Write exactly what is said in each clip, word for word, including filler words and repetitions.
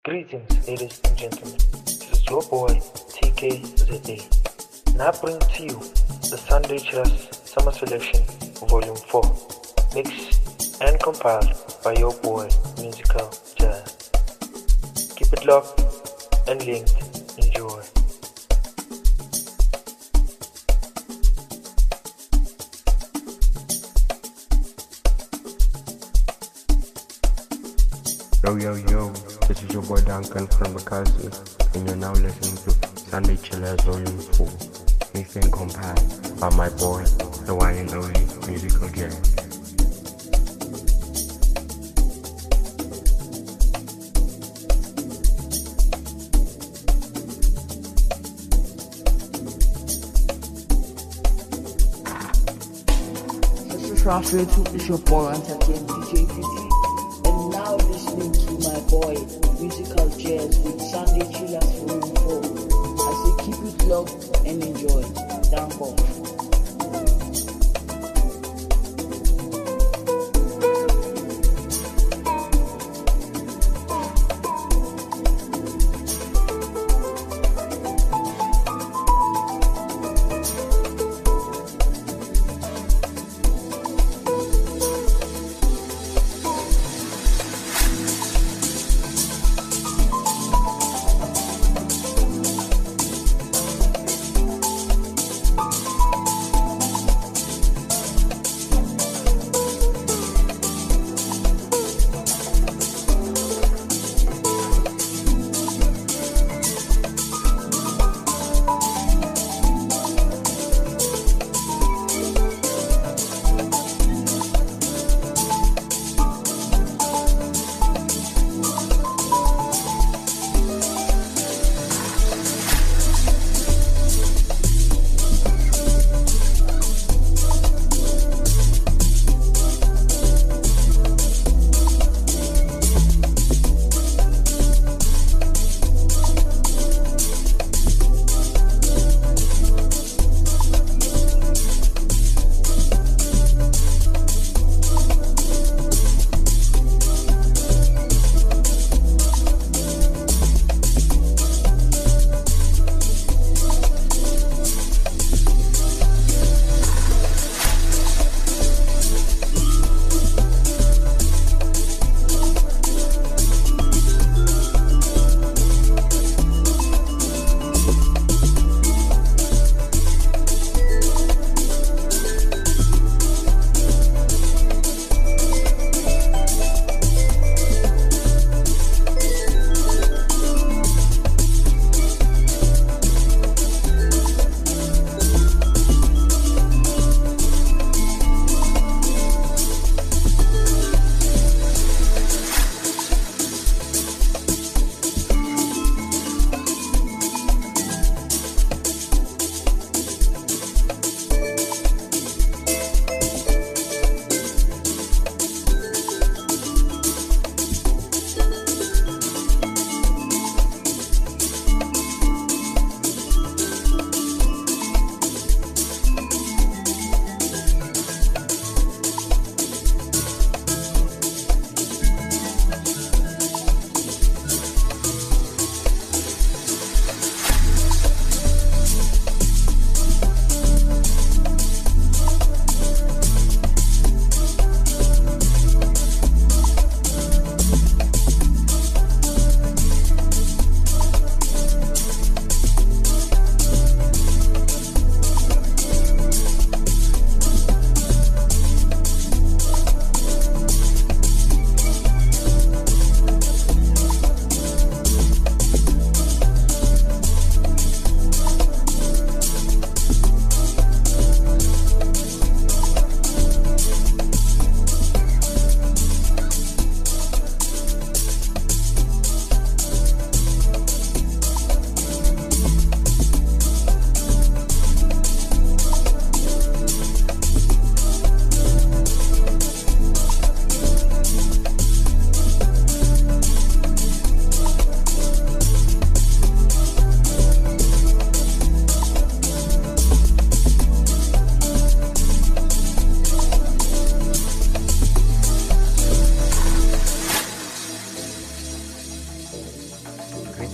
Greetings, ladies and gentlemen. This is your boy T K Z A, and I bring to you the Sunday Chillers Summer Selection Volume four, mixed and compiled by your boy Musical Jazz. Keep it locked and linked. Enjoy. Yo, yo, yo, this is your boy Duncan from Bukasi, and you're now listening to Sunday Chillers Volume four, mixed and compiled by my boy, the one and only Musical Jazz. This is Raphael, it's your boy Entertain D J P T, and now listening to my boy Musical Jazz with Sunday Chillers Volume four. I say keep it locked and enjoy. Down home.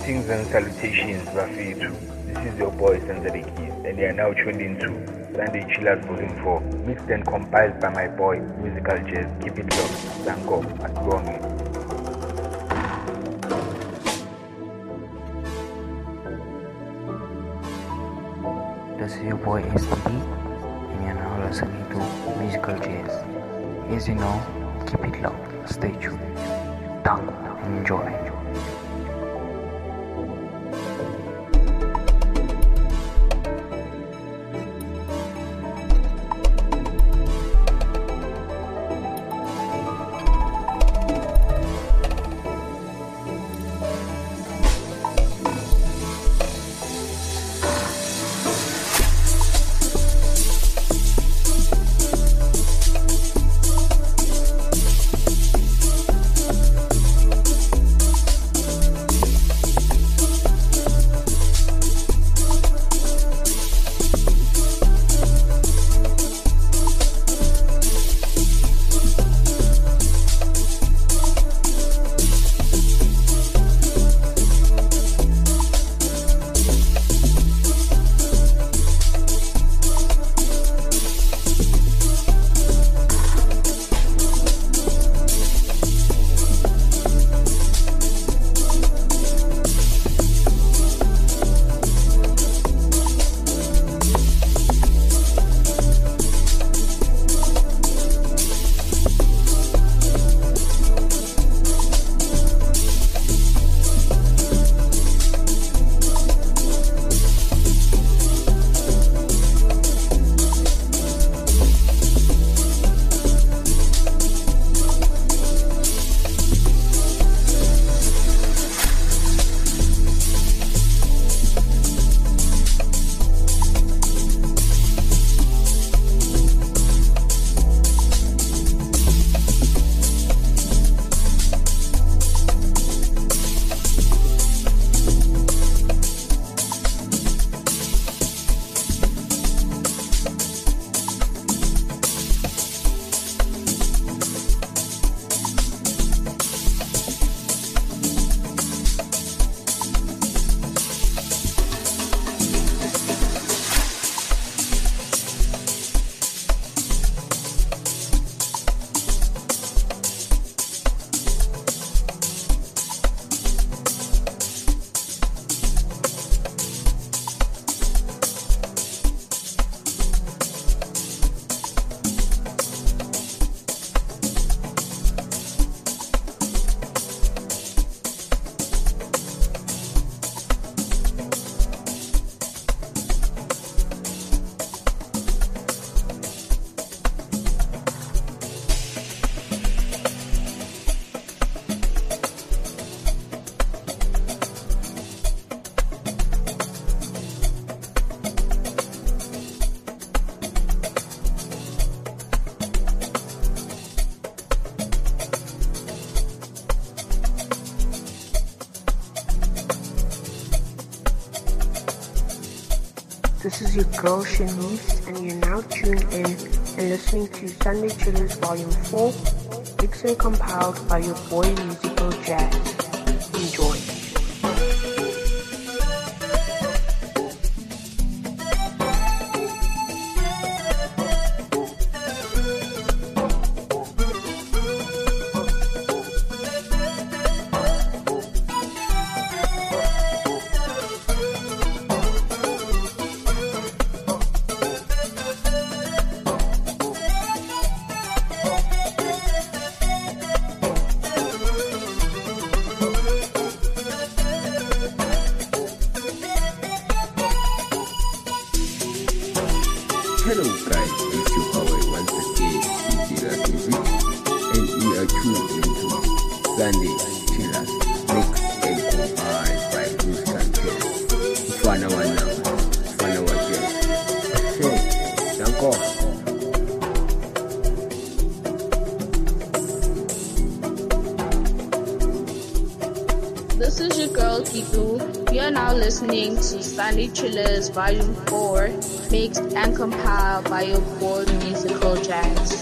Greetings and salutations, Rafitu. This is your boy Senza the Keys, and you are now tuned into Sunday Chillers Volume four, mixed and compiled by my boy, Musical Jazz. Keep it locked. Thank God. At Gomez. This is your boy S T D, and you're now listening to Musical Jazz. As you know, keep it locked. Stay tuned. Tango. Enjoy. This is your girl Shanice, and you're now tuned in and listening to Sunday Chillers Volume four, mixed and compiled by your boy Musical Jazz. Enjoy. Hello guys, it's your boy once again, D J Rat Music, and we are tuned into Sunday Chillers, mixed and compiled by Musical Jazz. Mfana wa nama, mfana wa jazz. Hey, danko. This is your girl Kitu. You are now listening to Sunday Chillers Volume four, mixed and compiled by your boy Musical Jazz.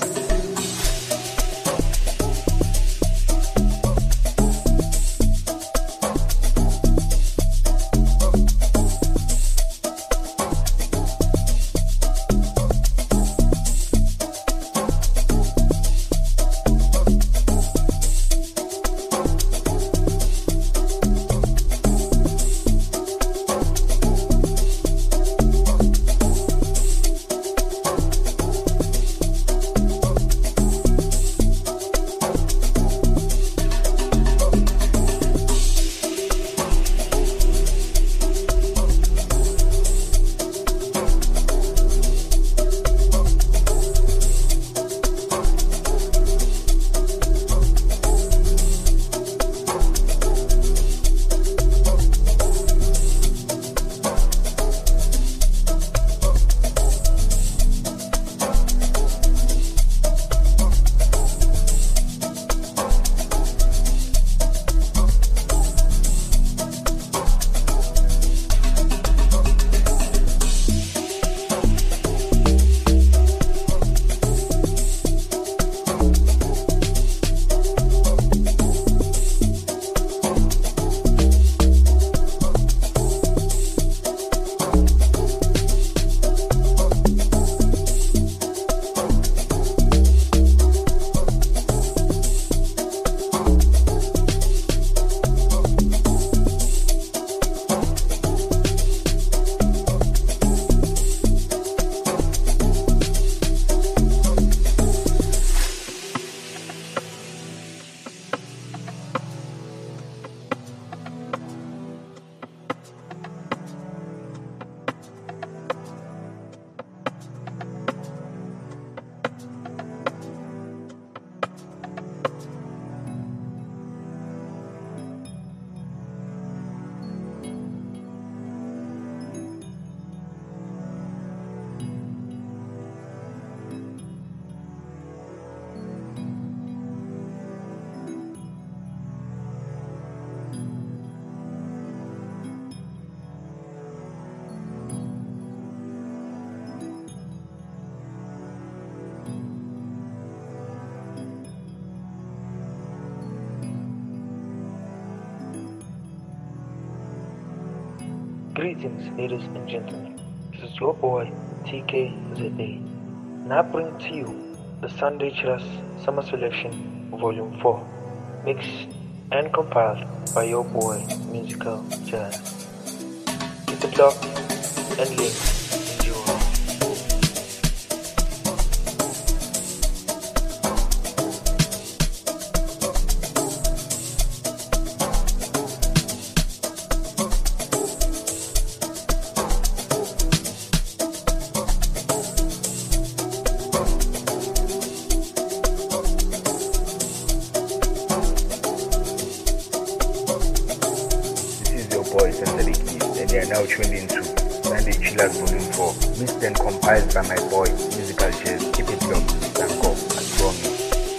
Greetings, ladies and gentlemen. This is your boy T K Z A, and I bring to you the Sunday Chillers Summer Selection Volume four, mixed and compiled by your boy Musical Jazz. Keep it locked and linked. Enjoy. Boys and the Keys, and they are now tuned into Sunday Chillers Volume four, mixed and compiled by my boy Musical Jazz. Keep it locked, thank God, and promise.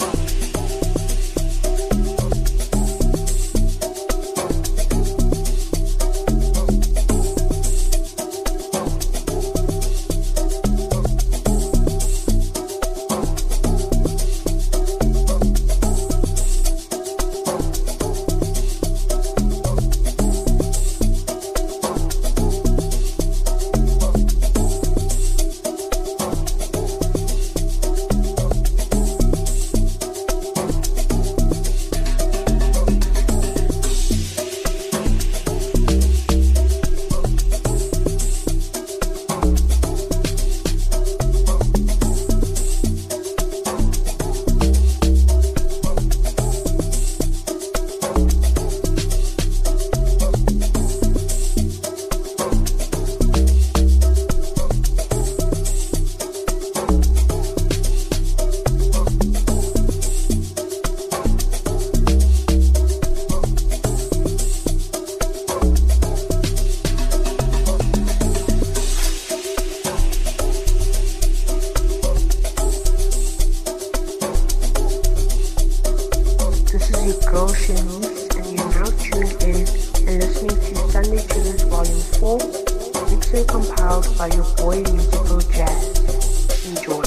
Girl Shanice, and you're now tuned in and listening to Sunday Chillers Volume four, mixed and compiled by your boy Musical Jazz. Enjoy.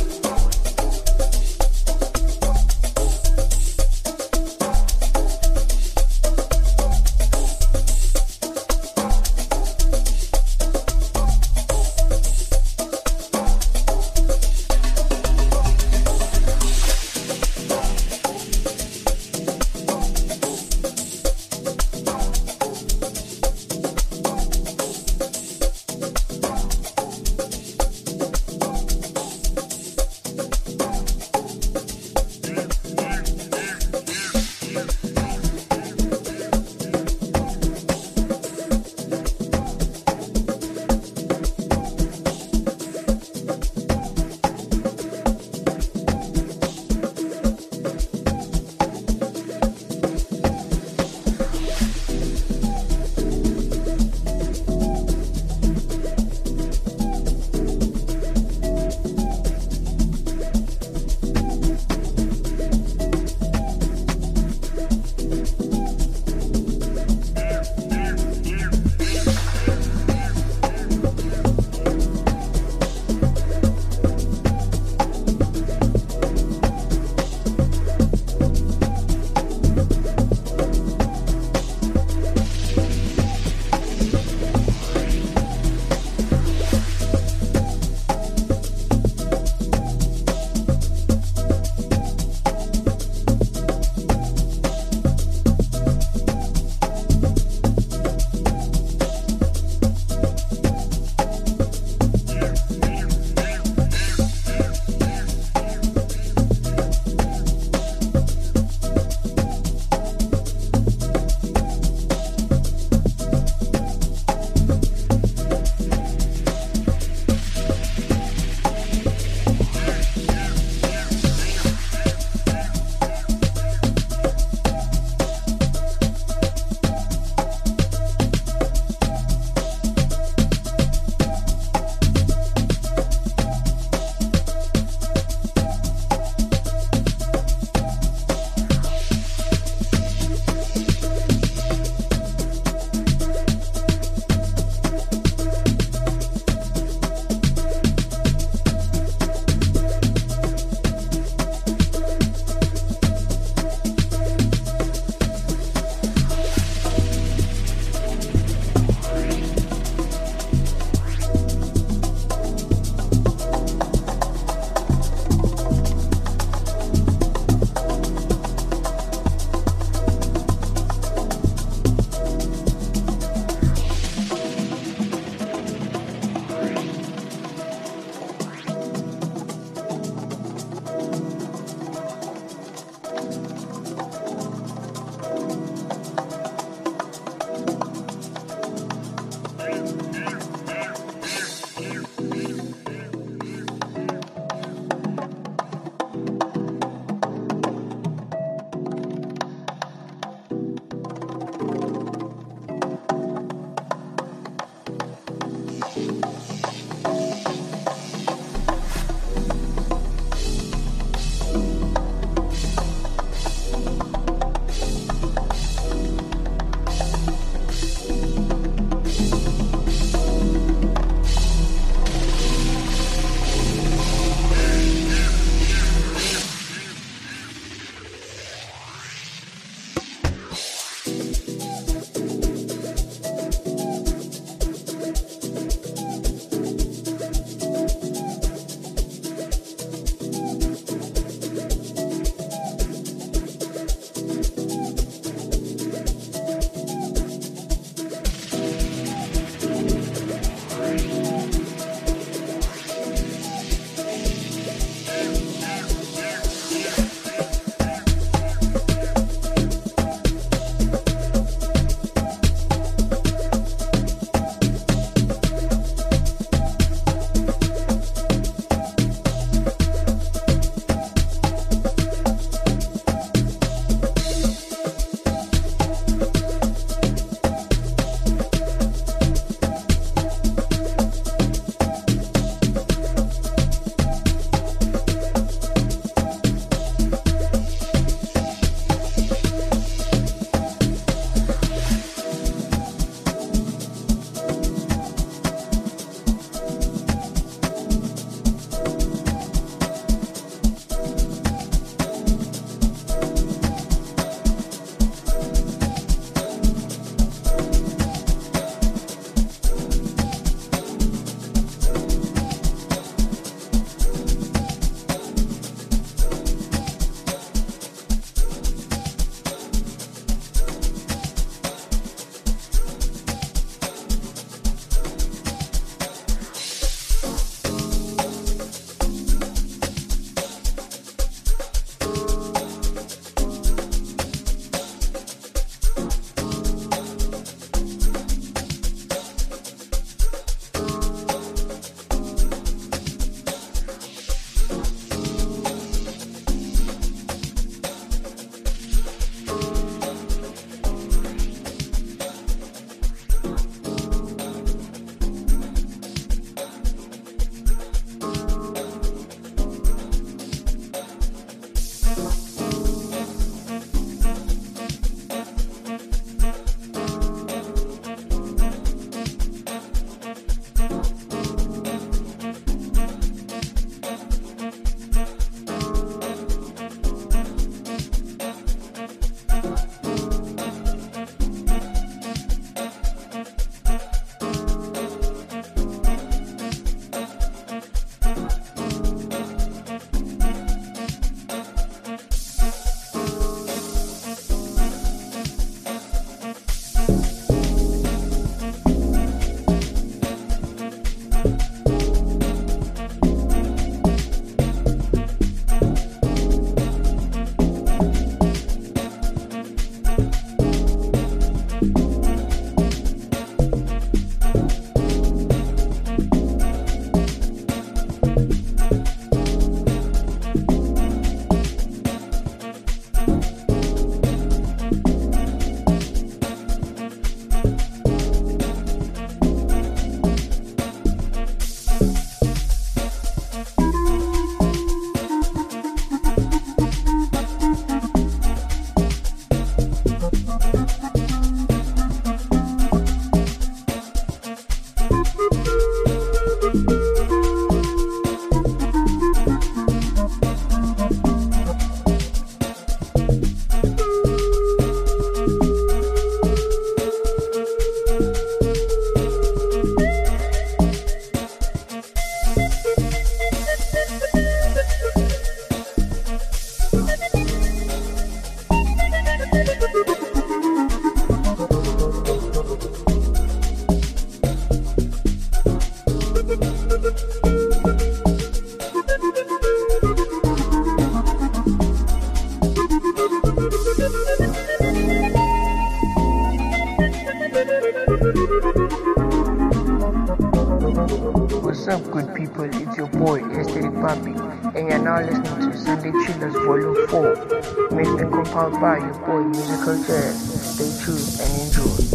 What's up, good people? It's your boy, Esther Papi, and you're now listening to Sunday Chillers Volume four, mixed and compiled by your boy, Musical Jazz. Stay tuned and enjoy.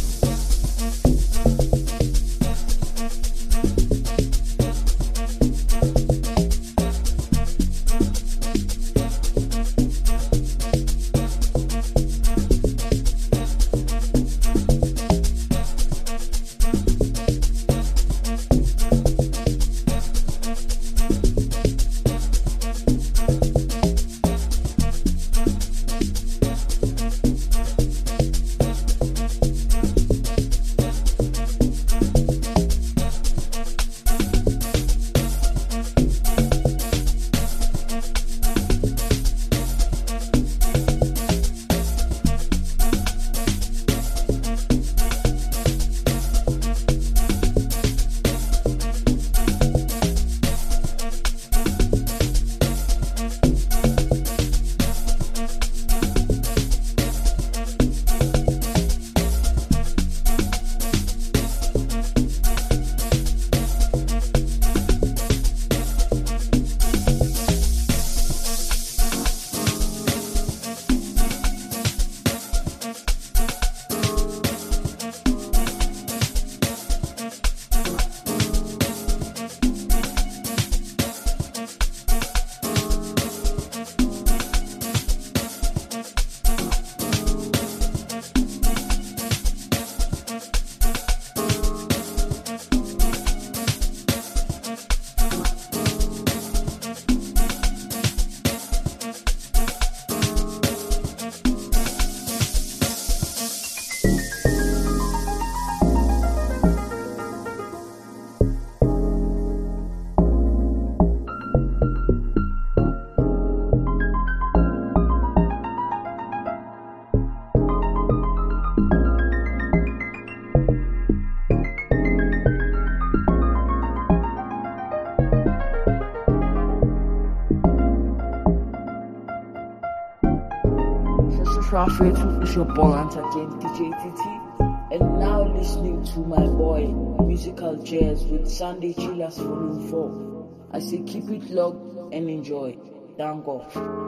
Traffic is your boy again, D J T T, and now listening to my boy, Musical Jazz with Sunday Chillers Volume four. I say keep it locked and enjoy. Dango.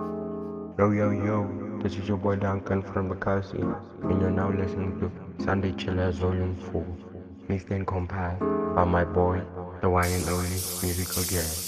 Yo, yo, yo, this is your boy Duncan from Bekasi, and you're now listening to Sunday Chillers Volume four, mixed and compiled by my boy, the one and only Musical Jazz.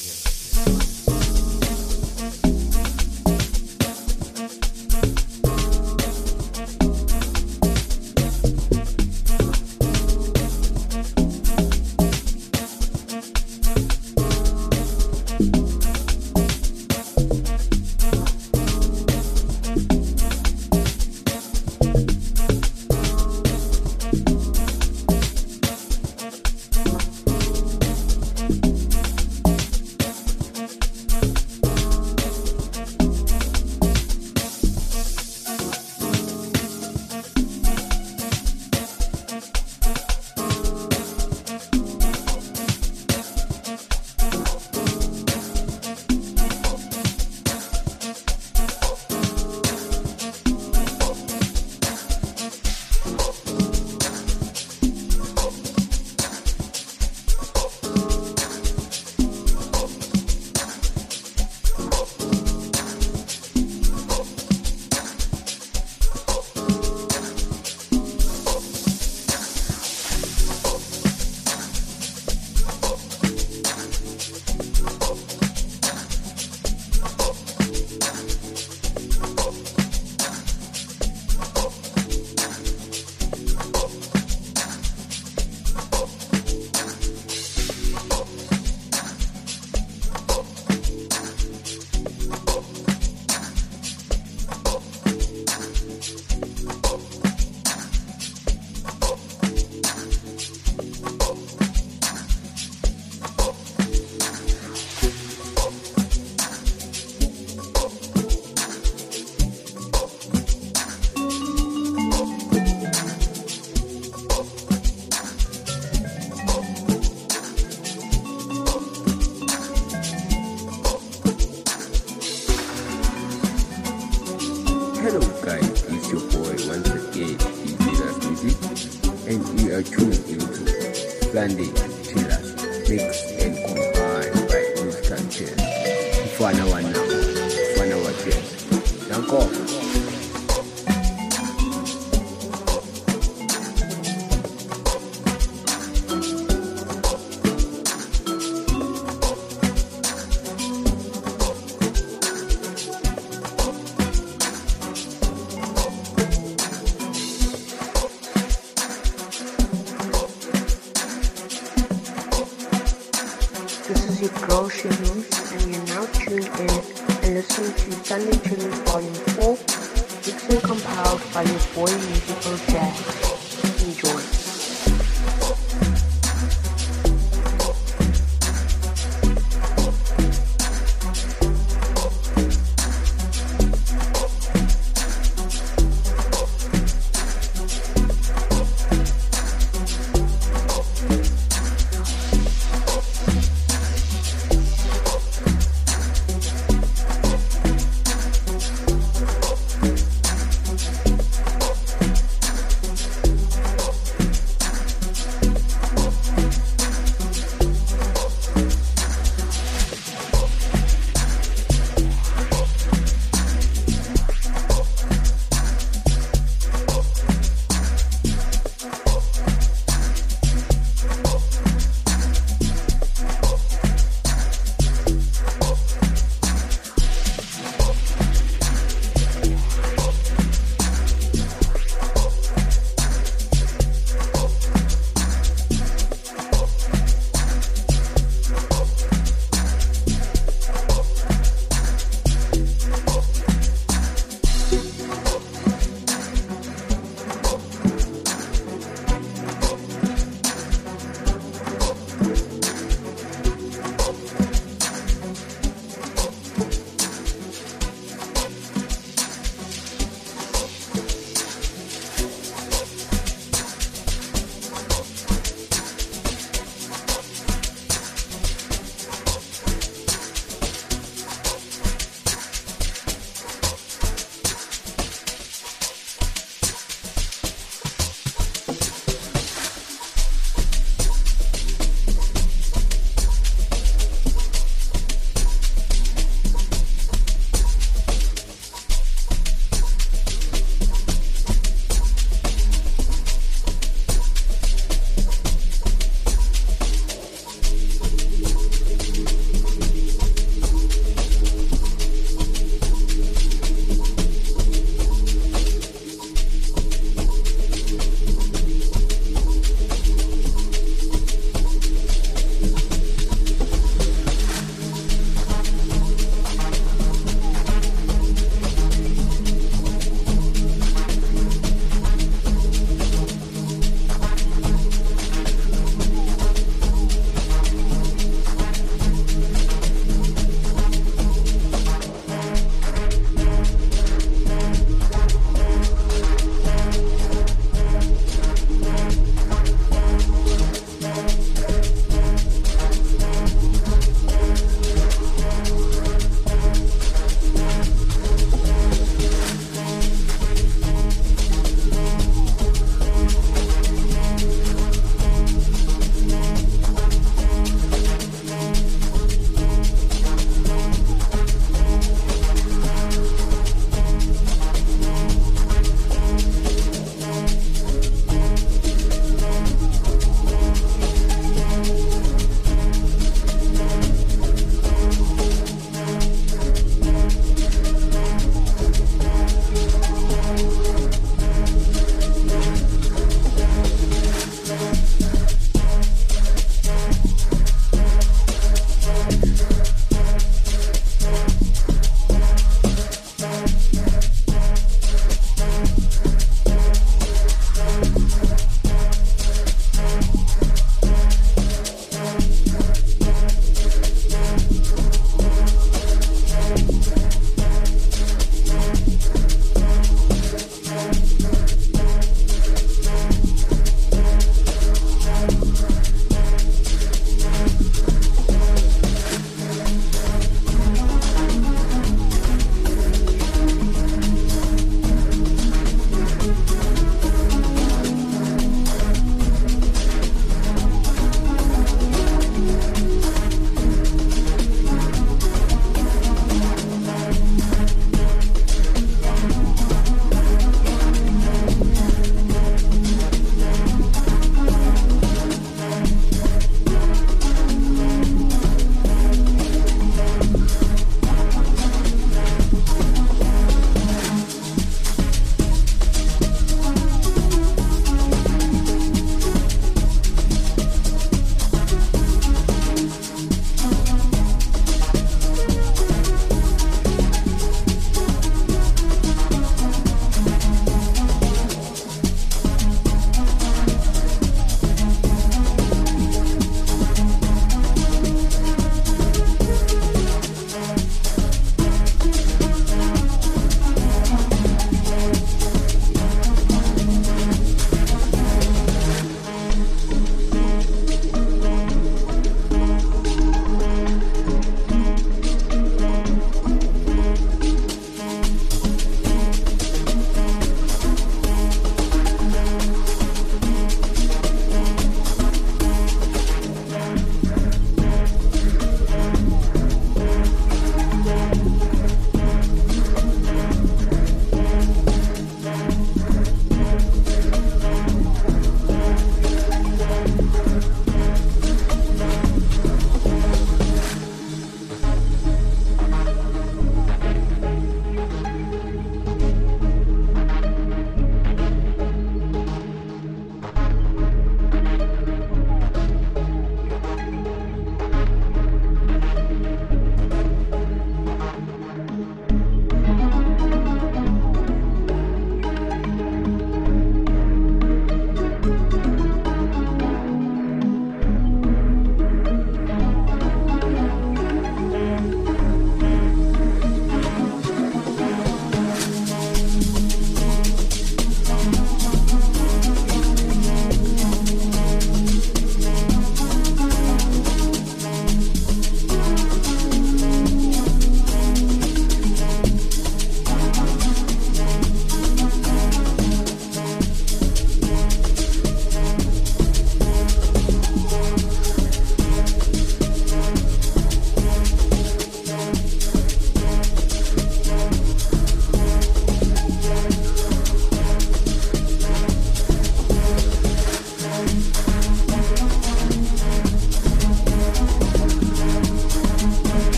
tuned into Sunday Chillers, mixed and compiled by Musical Chairs. Mfana wa now, mfana wa chairs. Danko. This is your girl Shanice, and you're now tuned in and listening to Sunday Chillers Volume four, mixed and compiled by your boy Musical Jazz. Enjoy.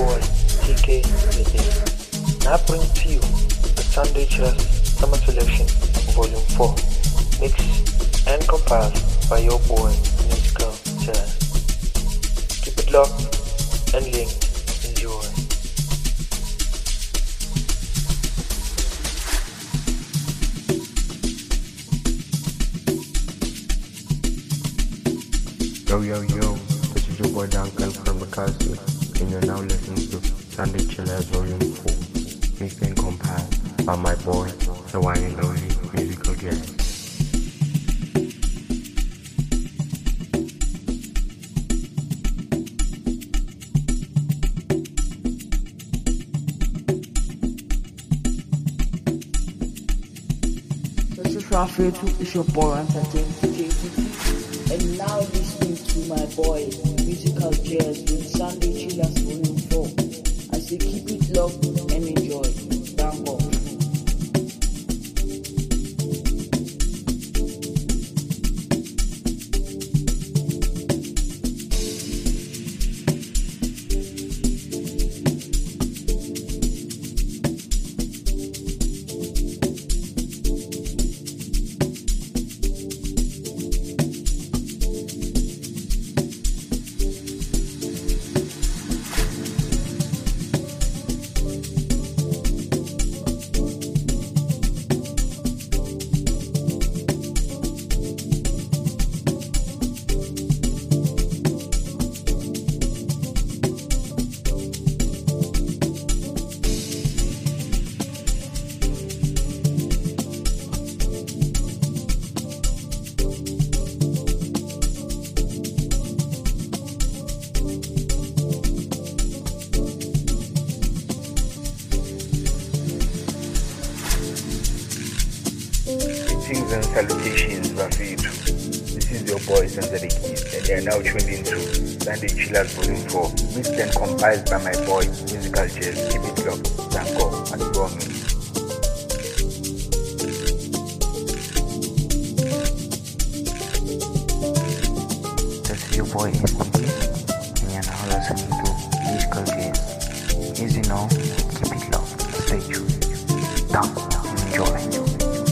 boy, T K Z A. Now I bring to you the Sunday Chillers Summer Selection Volume four, mixed and compiled by your boy, Musical Jazz. Keep it locked and linked. Enjoy. Yo, yo, yo, this is your boy Duncan from Bakasi, and you're now listening to Sunday Chillers Volume four, mixed and compiled by my boy, the one and only Musical Jazz. This is Raphael, it's your boy, Entertainment D J T T, and now listening to my boy, Musical Jazz with Sunday Chillers Volume four. I say keep it locked and enjoy. Thank God. Greetings and salutations, Rafitu. This is your boy, Sensei Keys, and you are now tuned into Sunday Chillers Volume four, mixed and compiled by my boy, Musical Jazz. Keep it locked. Thank God. And go on. This is your boy S P D, and you're now listening to Musical Jazz. Easy now, keep it locked, stay tuned. Down, enjoy.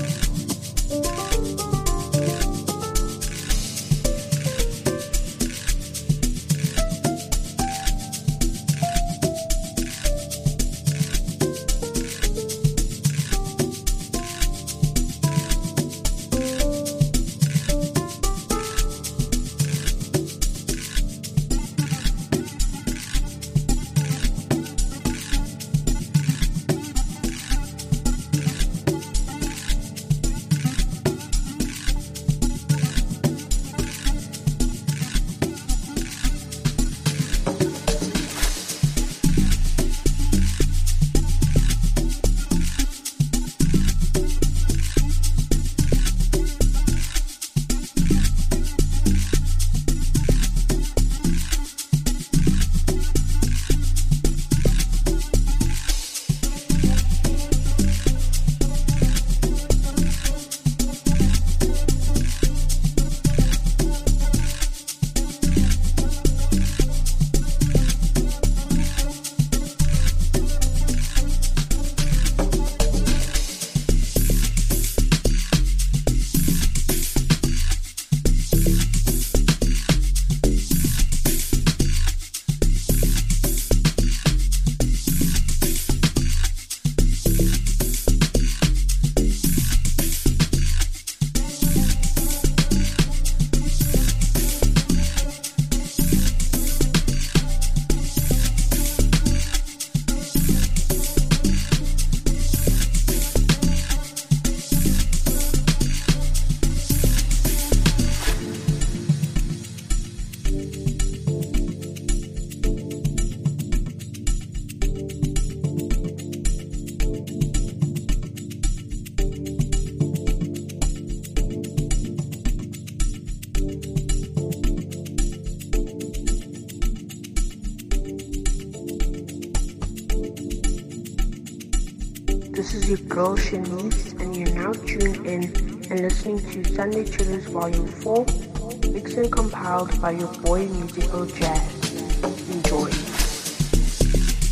This is your girl Shanice, and you're now tuned in and listening to Sunday Chillers Volume four, mixed and compiled by your boy Musical Jazz. Enjoy.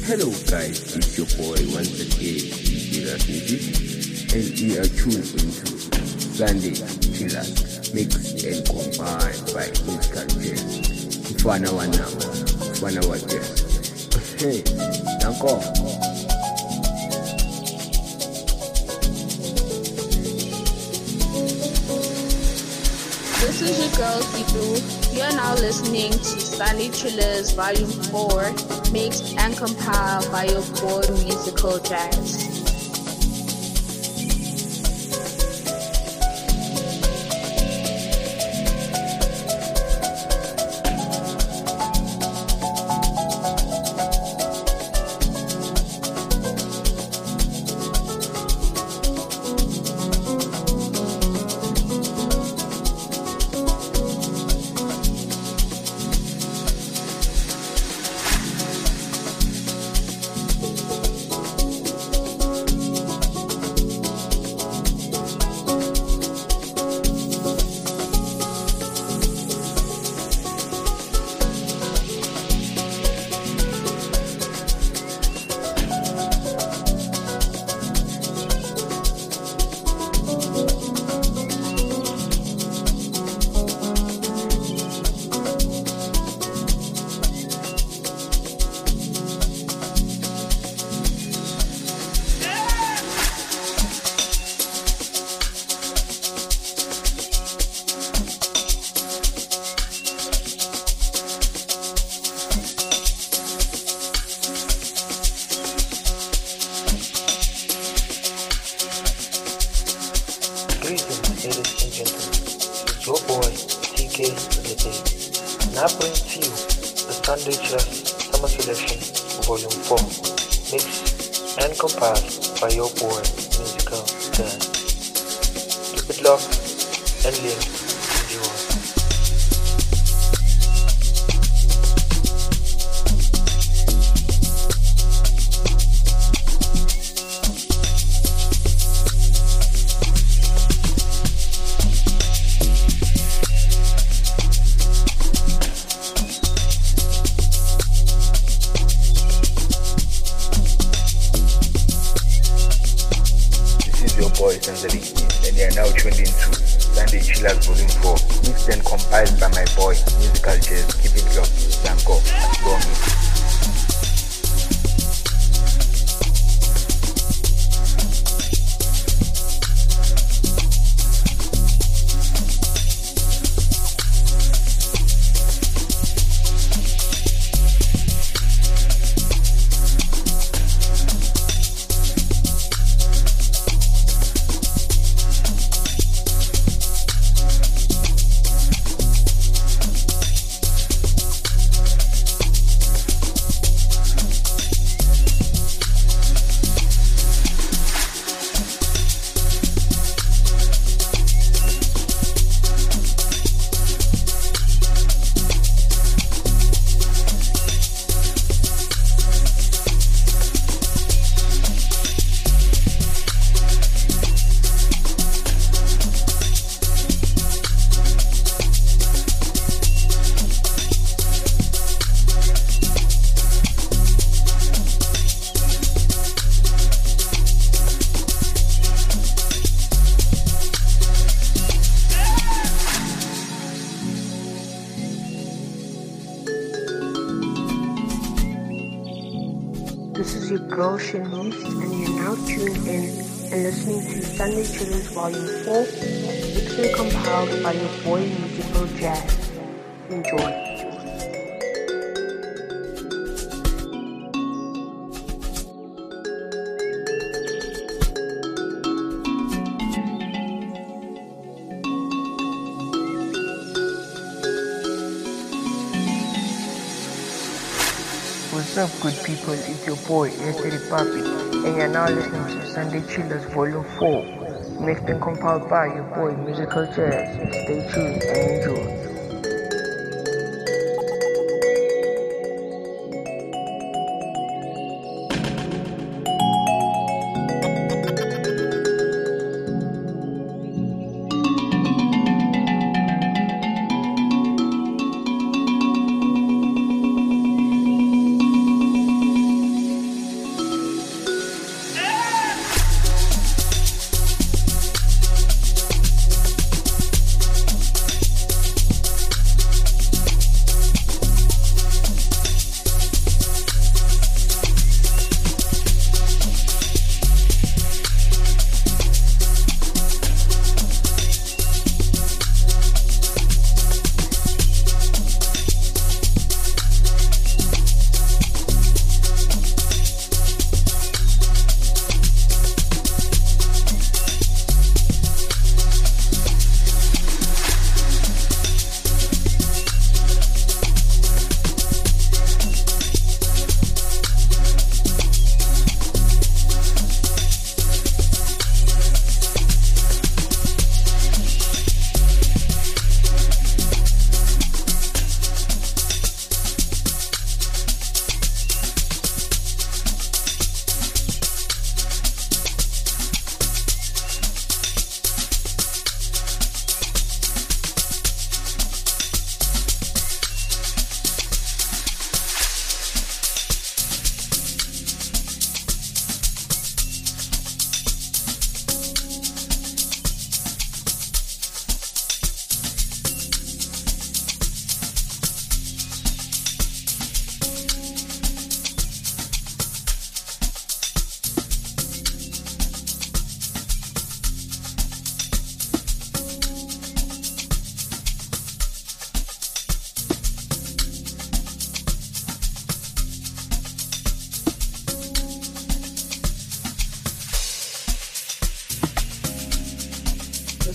Hello guys, it's your boy once again, D J Ras Music, and we are tuned into Sunday Chillers, mixed and combined by Musical Jazz. Mfana wa nama, mfana wa jazz. Hey, danko. This is your girl Kibu. You are now listening to Sunday Chillers Volume four, mixed and compiled by your boy Musical Jazz. Now bring to you the Sunday Chillers Summer Selection Volume four, mixed and compiled by your boy Musical Jazz. Keep it locked and linked. Enjoy. Boys and the Rickies, and they are now tuned into Sunday Chillers Volume four, mixed and compiled by my boy Musical Jazz. Keep it locked, Danko, Gomi. This is your girl Shanice, and you're now tuned in and listening to Sunday Chillers Volume four, mixed and compiled by your boy Musical Jazz. Enjoy. What's up, good people? It's your boy, Yesterday Papi, and you're now listening to Sunday Chillers Volume four, mixed and compiled by your boy, Musical Jazz. Stay tuned and enjoy.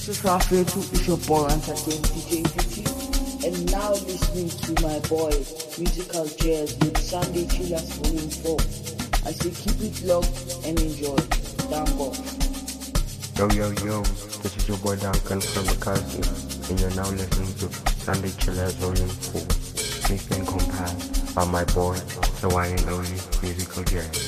This is Rafael too. It's your boy once again, D J P T. And now listening to my boy, Musical Jazz with Sunday Chillers Volume four. I say keep it locked and enjoy. Thank God. Yo, yo, yo, this is your boy Duncan from the castle, and you're now listening to Sunday Chillers Volume four. Mixed and compiled by my boy, the one and only Musical Jazz.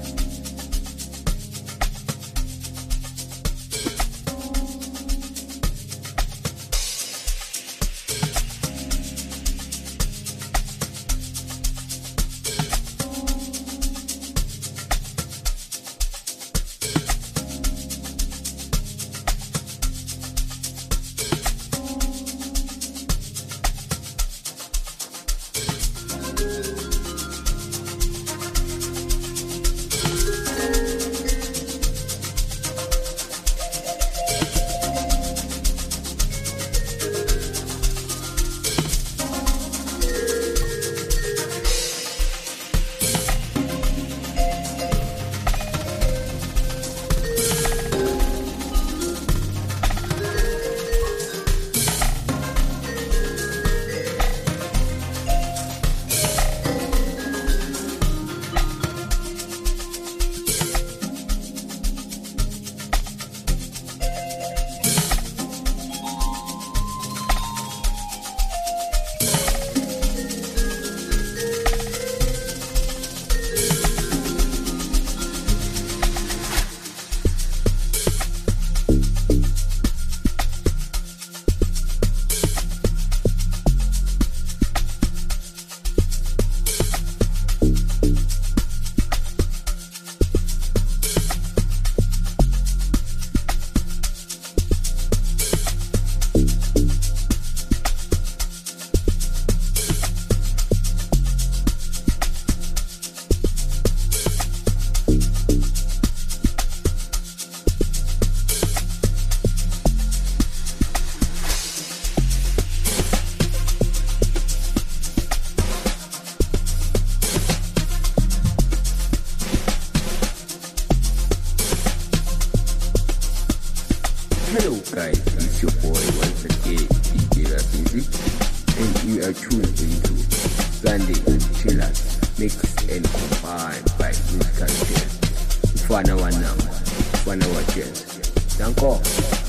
Hello guys, it's your boy once again, D J Rap Music, and you are tuned into Sunday Chillers, mixed and combined by Musical Jazz. Mfana wa nama, mfana wa jazz. Danko.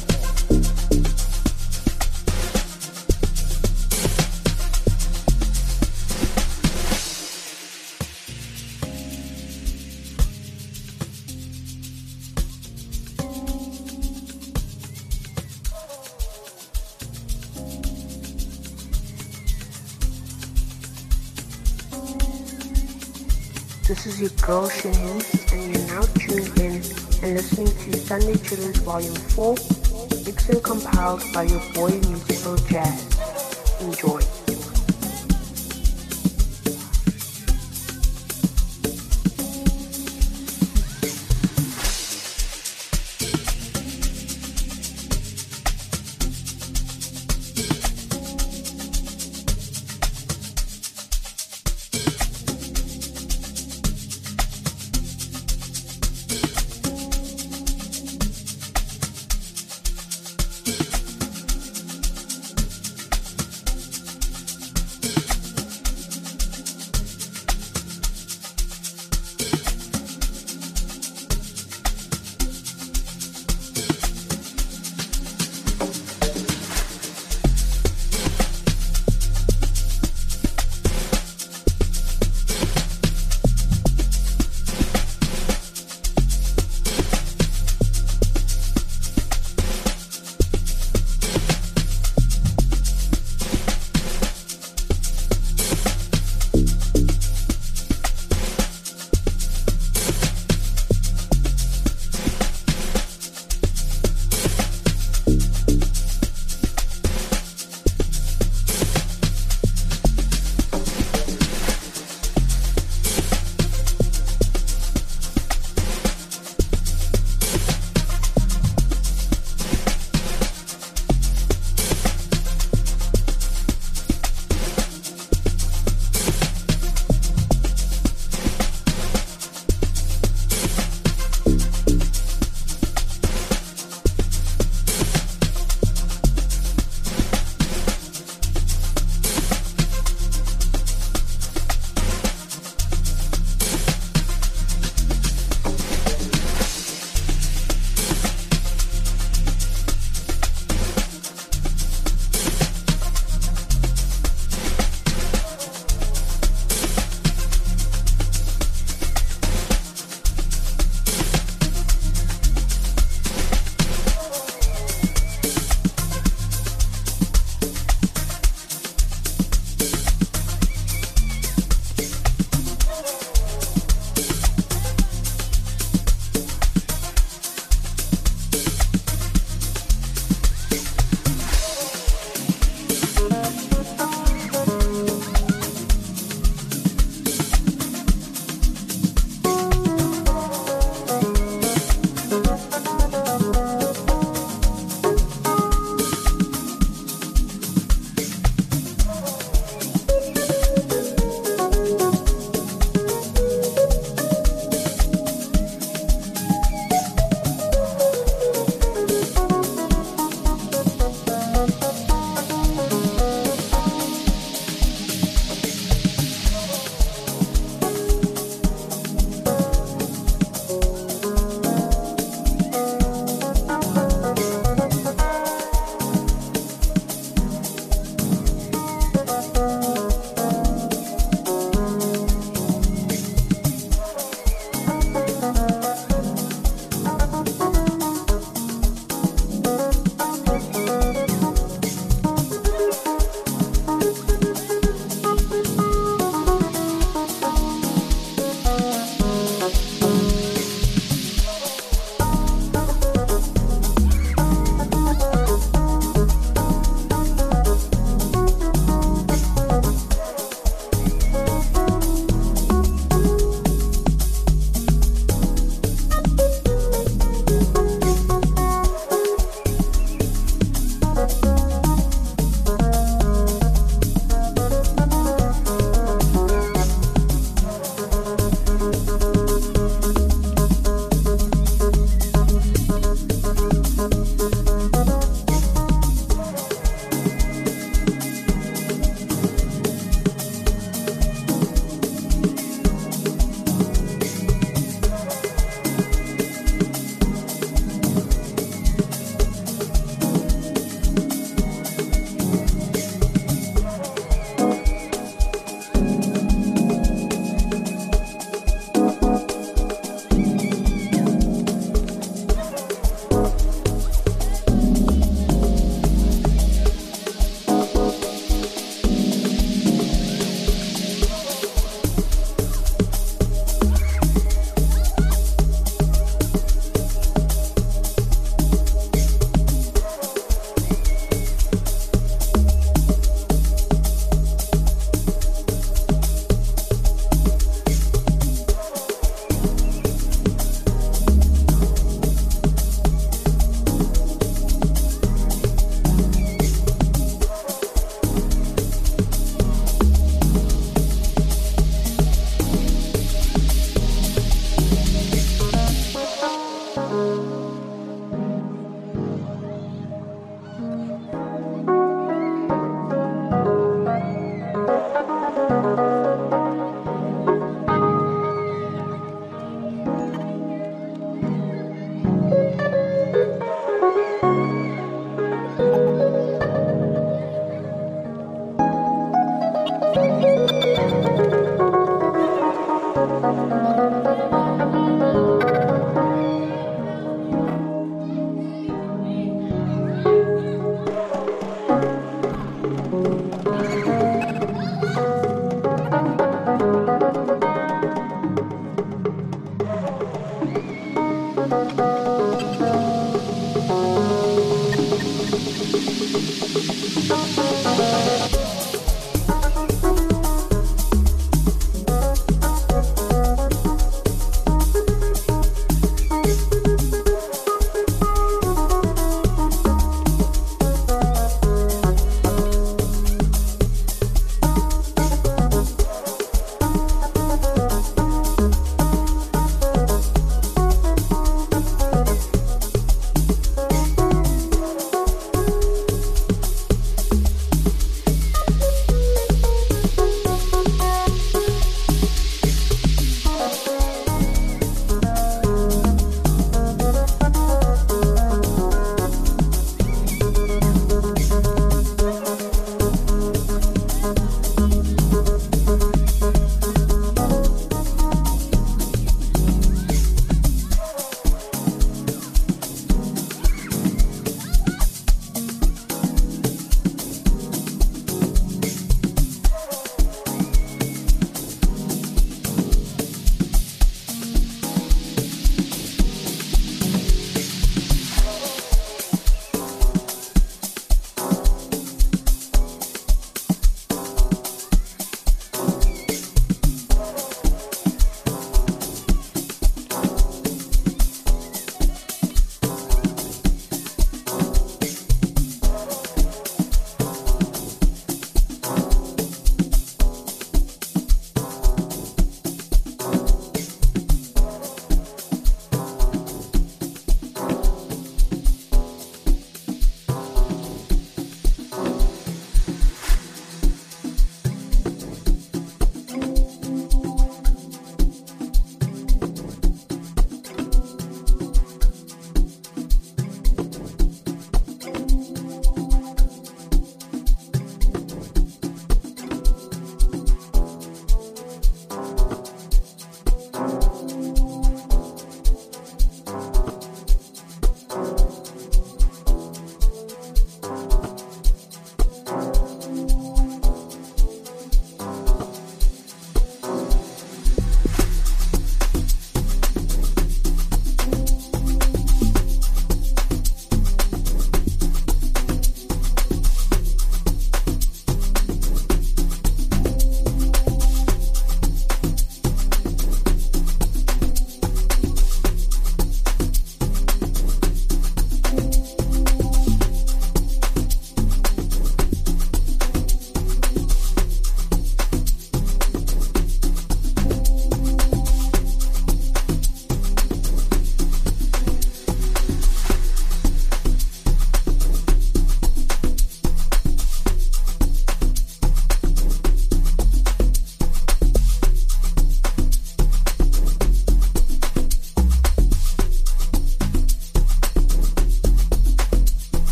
This is your girl Shinhins, and you're now tuned in and listening to Sunday Chillers Volume four, mixed and compiled by your boy Musical Jazz. Enjoy.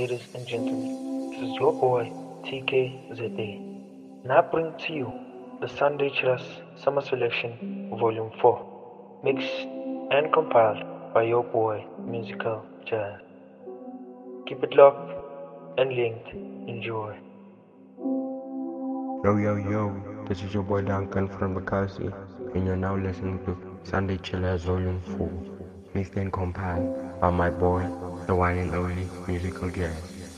ladies and gentlemen, this is your boy T K Z A, and I bring to you the Sunday Chillers Summer Selection Volume four, mixed and compiled by your boy Musical Jazz. Keep it locked and linked. Enjoy. Yo, yo, yo, this is your boy Duncan from Bekasi, and you're now listening to Sunday Chillers Volume four, mixed and compiled by my boy, the one and only Musical Jazz.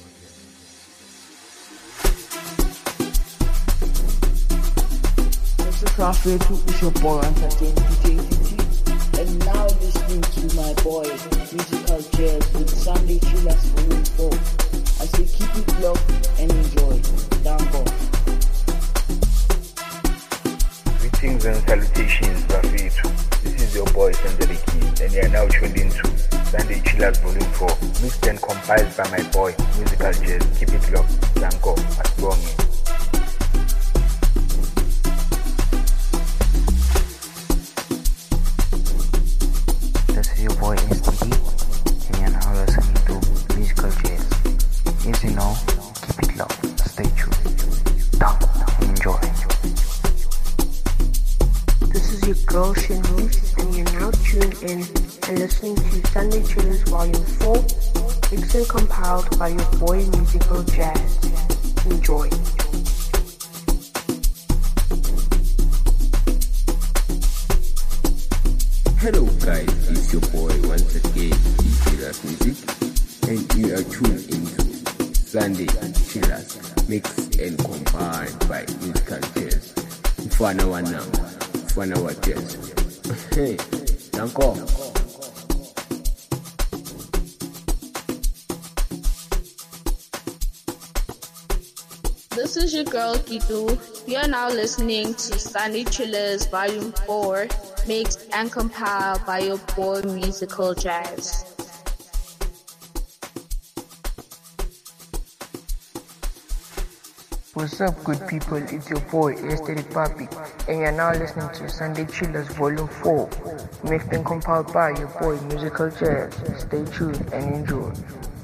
This is Rafael two, it's your boy Entertain D J D T, and now listening to my boy Musical Jazz with Sunday Chillers Volume four. I say keep it locked and enjoy. Dango. Greetings and salutations, Rafitu. This is your boy Sandra Keys, and you are now tuned into Sunday Chillers Volume four, mixed and compiled by my boy Musical Jazz. Keep it locked. Dango, Asbongi. This is your boy S T D, and you're now listening to Musical Jazz. As you know, keep it locked, stay tuned. Down, enjoy. This is your girl Shanice, and you're now tuned in and listening to Sunday Chillers Volume four, mixed and compiled by your boy Musical Jazz. Enjoy. Hello guys, it's your boy once again, D J Ras Music, and you are tuned into Sunday Chillers, mixed and compiled by Musical Jazz. Mfana wa namba, mfana wa jazz. Hey, Danko. This is your girl Kitu. You are now listening to Sunday Chillers Volume four, mixed and compiled by your boy Musical Jazz. What's up, good people? It's your boy Aesthetic Papi, and you're now listening to Sunday Chillers Volume four, mixed and compiled by your boy Musical Jazz. Stay tuned and enjoy.